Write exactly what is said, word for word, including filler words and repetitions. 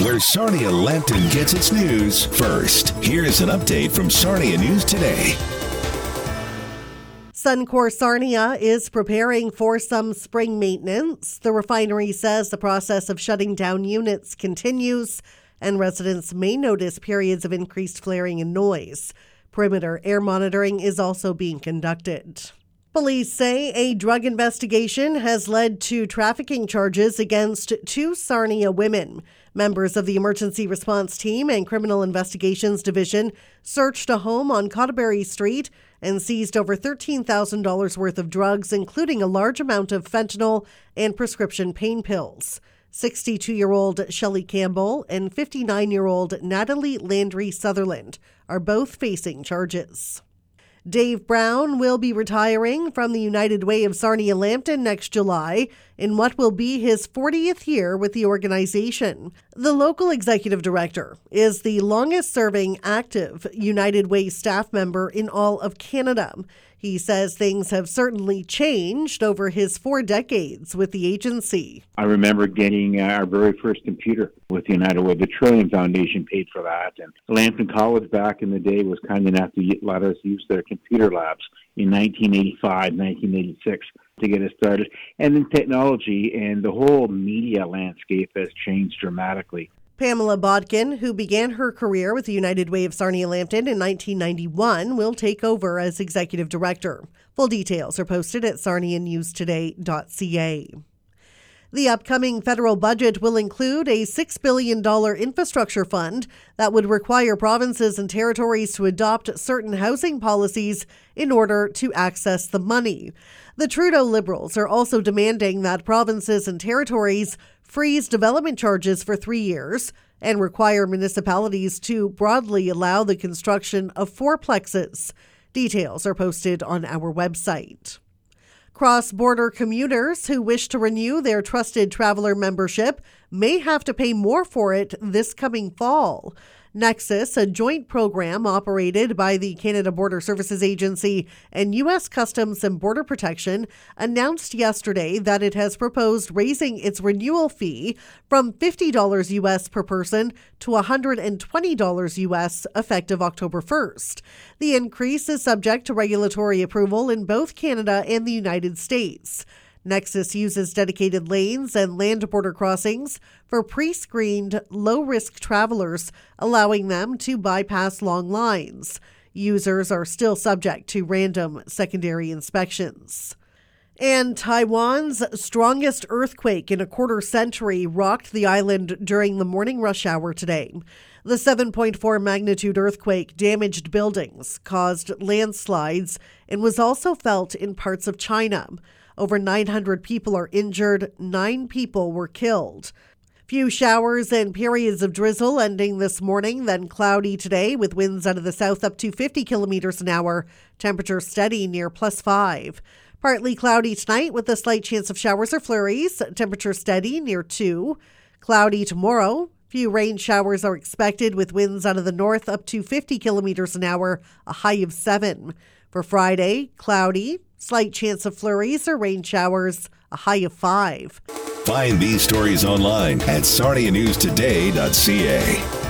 where Sarnia Lambton gets its news first. Here's an update from Sarnia News Today. Suncor Sarnia is preparing for some spring maintenance. The refinery says the process of shutting down units continues, and residents may notice periods of increased flaring and noise. Perimeter air monitoring is also being conducted. Police say a drug investigation has led to trafficking charges against two Sarnia women. Members of the Emergency Response Team and Criminal Investigations Division searched a home on Cotterberry Street and seized over thirteen thousand dollars worth of drugs, including a large amount of fentanyl and prescription pain pills. sixty-two-year-old Shelley Campbell and fifty-nine-year-old Natalie Landry Sutherland are both facing charges. Dave Brown will be retiring from the United Way of Sarnia Lambton next July in what will be his fortieth year with the organization. The local executive director is the longest-serving active United Way staff member in all of Canada. He says things have certainly changed over his four decades with the agency. I remember getting our very first computer with United Way. The Trillium Foundation paid for that. And Lambton College back in the day was kind enough to let us use their computer labs in nineteen eighty-five, nineteen eighty-six to get us started. And then technology and the whole media landscape has changed dramatically. Pamela Bodkin, who began her career with the United Way of Sarnia Lambton in nineteen ninety-one, will take over as executive director. Full details are posted at sarnia news today dot c a. The upcoming federal budget will include a six billion dollars infrastructure fund that would require provinces and territories to adopt certain housing policies in order to access the money. The Trudeau Liberals are also demanding that provinces and territories freeze development charges for three years and require municipalities to broadly allow the construction of fourplexes. Details are posted on our website. Cross-border commuters who wish to renew their Trusted Traveller membership may have to pay more for it this coming fall. Nexus, a joint program operated by the Canada Border Services Agency and U S Customs and Border Protection, announced yesterday that it has proposed raising its renewal fee from fifty dollars U S per person to one hundred twenty dollars U S effective October first. The increase is subject to regulatory approval in both Canada and the United States. Nexus uses dedicated lanes and land border crossings for pre-screened, low-risk travelers, allowing them to bypass long lines. Users are still subject to random secondary inspections. And Taiwan's strongest earthquake in a quarter century rocked the island during the morning rush hour today. The seven point four magnitude earthquake damaged buildings, caused landslides, and was also felt in parts of China. Over nine hundred people are injured, nine people were killed. Few showers and periods of drizzle ending this morning, then cloudy today with winds out of the south up to fifty kilometers an hour. Temperature steady near plus five. Partly cloudy tonight with a slight chance of showers or flurries. Temperature steady near two. Cloudy tomorrow. Few rain showers are expected with winds out of the north up to fifty kilometers an hour, a high of seven. For Friday, cloudy, slight chance of flurries or rain showers, a high of five. Find these stories online at sarnia news today dot c a.